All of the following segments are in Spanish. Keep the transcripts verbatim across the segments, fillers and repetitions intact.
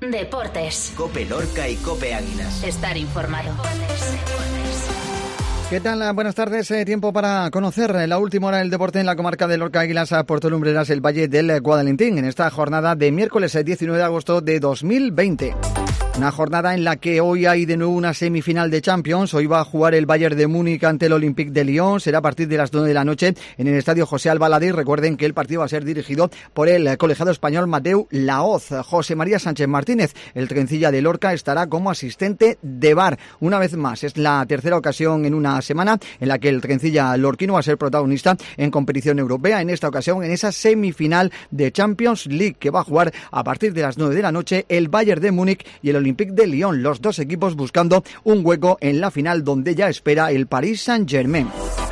Deportes. COPE Lorca y COPE Águilas. Estar informado. ¿Qué tal? Buenas tardes. Eh, tiempo para conocer la última hora del deporte en la comarca de Lorca, Águilas, a Puerto Lumbreras, el Valle del Guadalentín, en esta jornada de miércoles diecinueve de agosto de dos mil veinte. Una jornada en la que hoy hay de nuevo una semifinal de Champions. Hoy va a jugar el Bayern de Múnich ante el Olympique de Lyon. Será a partir de las nueve de la noche en el estadio José Alba Lade. Recuerden que el partido va a ser dirigido por el colegiado español Mateu Laoz. José María Sánchez Martínez, el trencilla de Lorca, estará como asistente de V A R. Una vez más, es la tercera ocasión en una semana en la que el trencilla lorquino va a ser protagonista en competición europea. En esta ocasión, en esa semifinal de Champions League que va a jugar a partir de las nueve de la noche el Bayern de Múnich y el Olympique de Lyon, los dos equipos buscando un hueco en la final donde ya espera el Paris Saint-Germain.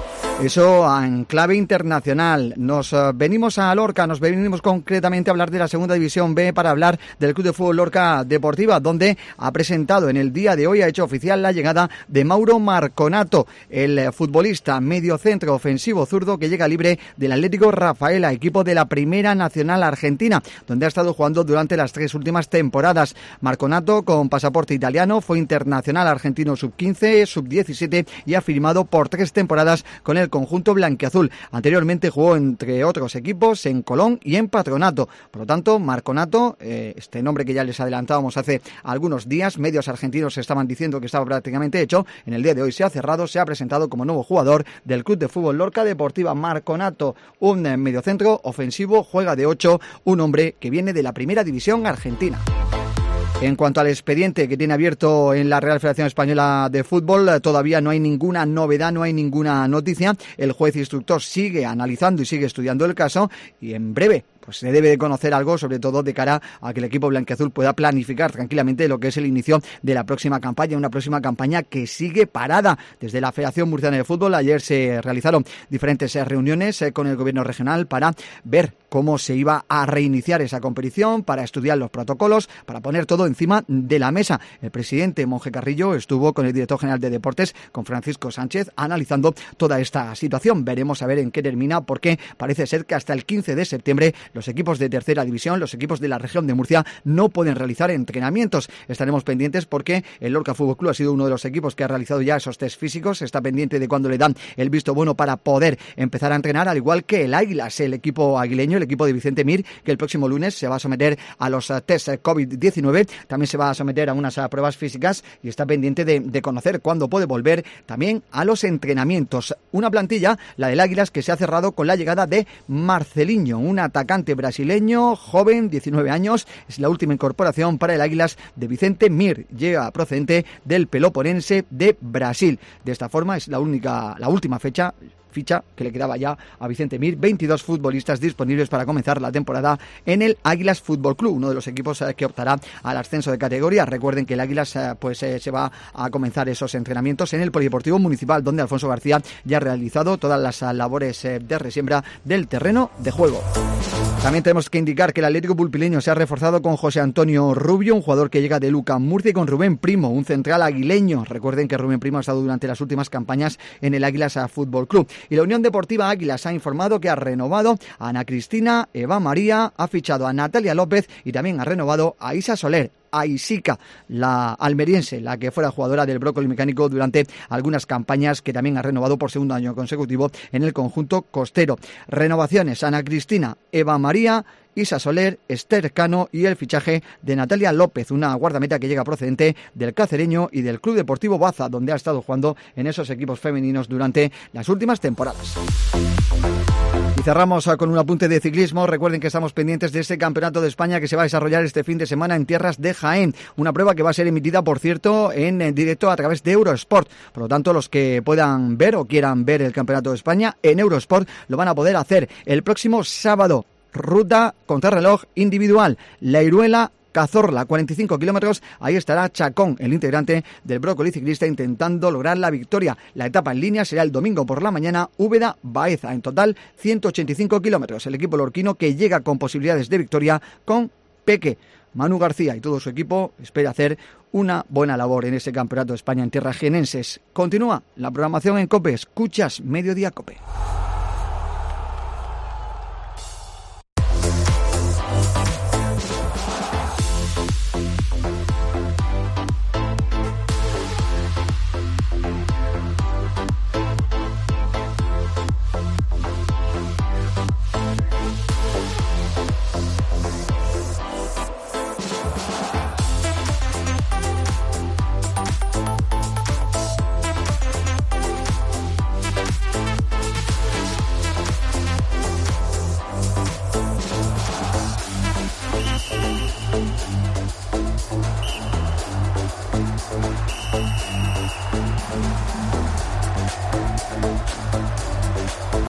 Eso en clave internacional. Nos uh, venimos a Lorca, nos venimos concretamente a hablar de la segunda división B para hablar del Club de Fútbol Lorca Deportiva, donde ha presentado en el día de hoy, ha hecho oficial la llegada de Mauro Marconato, el futbolista medio centro ofensivo zurdo que llega libre del Atlético Rafaela, equipo de la Primera Nacional Argentina, donde ha estado jugando durante las tres últimas temporadas. Marconato, con pasaporte italiano, fue internacional argentino sub quince, sub diecisiete y ha firmado por tres temporadas con el conjunto blanquiazul. Anteriormente jugó entre otros equipos en Colón y en Patronato. Por lo tanto, Marconato, eh, este nombre que ya les adelantábamos hace algunos días, medios argentinos estaban diciendo que estaba prácticamente hecho, en el día de hoy se ha cerrado, se ha presentado como nuevo jugador del Club de Fútbol Lorca Deportiva. Marconato, un mediocentro ofensivo, juega de ocho, un hombre que viene de la Primera División Argentina. En cuanto al expediente que tiene abierto en la Real Federación Española de Fútbol, todavía no hay ninguna novedad, no hay ninguna noticia. El juez instructor sigue analizando y sigue estudiando el caso y en breve pues se debe de conocer algo, sobre todo de cara a que el equipo blanquiazul pueda planificar tranquilamente lo que es el inicio de la próxima campaña, una próxima campaña que sigue parada. Desde la Federación Murciana de Fútbol ayer se realizaron diferentes reuniones con el gobierno regional para ver cómo se iba a reiniciar esa competición, para estudiar los protocolos, para poner todo encima de la mesa. El presidente Monje Carrillo estuvo con el director general de Deportes, con Francisco Sánchez, analizando toda esta situación. Veremos a ver en qué termina, porque parece ser que hasta el quince de septiembre los equipos de tercera división, los equipos de la región de Murcia, no pueden realizar entrenamientos. Estaremos pendientes porque el Lorca Fútbol Club ha sido uno de los equipos que ha realizado ya esos test físicos. Está pendiente de cuándo le dan el visto bueno para poder empezar a entrenar, al igual que el Águilas, el equipo aguileño, el equipo de Vicente Mir, que el próximo lunes se va a someter a los test COVID diecinueve. También se va a someter a unas pruebas físicas y está pendiente de, de conocer cuándo puede volver también a los entrenamientos. Una plantilla, la del Águilas, que se ha cerrado con la llegada de Marcelinho, un atacante brasileño, joven, diecinueve años, es la última incorporación para el Águilas de Vicente Mir, llega procedente del Peloponense de Brasil. De esta forma es la única, la última fecha ficha que le quedaba ya a Vicente Mir. veintidós futbolistas disponibles para comenzar la temporada en el Águilas Fútbol Club, uno de los equipos eh, que optará al ascenso de categoría. Recuerden que el Águilas eh, pues eh, se va a comenzar esos entrenamientos en el Polideportivo Municipal, donde Alfonso García ya ha realizado todas las eh, labores eh, de resiembra del terreno de juego. También tenemos que indicar que el Atlético Pulpileño se ha reforzado con José Antonio Rubio, un jugador que llega de Luca Murcia, y con Rubén Primo, un central aguileño. Recuerden que Rubén Primo ha estado durante las últimas campañas en el Águilas Fútbol Club. Y la Unión Deportiva Águilas ha informado que ha renovado a Ana Cristina, Eva María, ha fichado a Natalia López y también ha renovado a Isa Soler, a Isica, la almeriense, la que fuera jugadora del Brócoli Mecánico durante algunas campañas, que también ha renovado por segundo año consecutivo en el conjunto costero. Renovaciones: Ana Cristina, Eva María, Isa Soler, Esther Cano y el fichaje de Natalia López, una guardameta que llega procedente del Cacereño y del Club Deportivo Baza, donde ha estado jugando en esos equipos femeninos durante las últimas temporadas. Y cerramos con un apunte de ciclismo. Recuerden que estamos pendientes de ese Campeonato de España que se va a desarrollar este fin de semana en tierras de Jaén. Una prueba que va a ser emitida, por cierto, en directo a través de Eurosport. Por lo tanto, los que puedan ver o quieran ver el Campeonato de España en Eurosport lo van a poder hacer el próximo sábado. Ruta contrarreloj individual, La Iruela Cazorla, cuarenta y cinco kilómetros, ahí estará Chacón, el integrante del Brócoli ciclista, intentando lograr la victoria. La etapa en línea será el domingo por la mañana, Úbeda-Baeza, en total ciento ochenta y cinco kilómetros. El equipo lorquino, que llega con posibilidades de victoria con Peque. Manu García y todo su equipo espera hacer una buena labor en ese Campeonato de España en tierras jienenses. Continúa la programación en COPE, escuchas Mediodía COPE.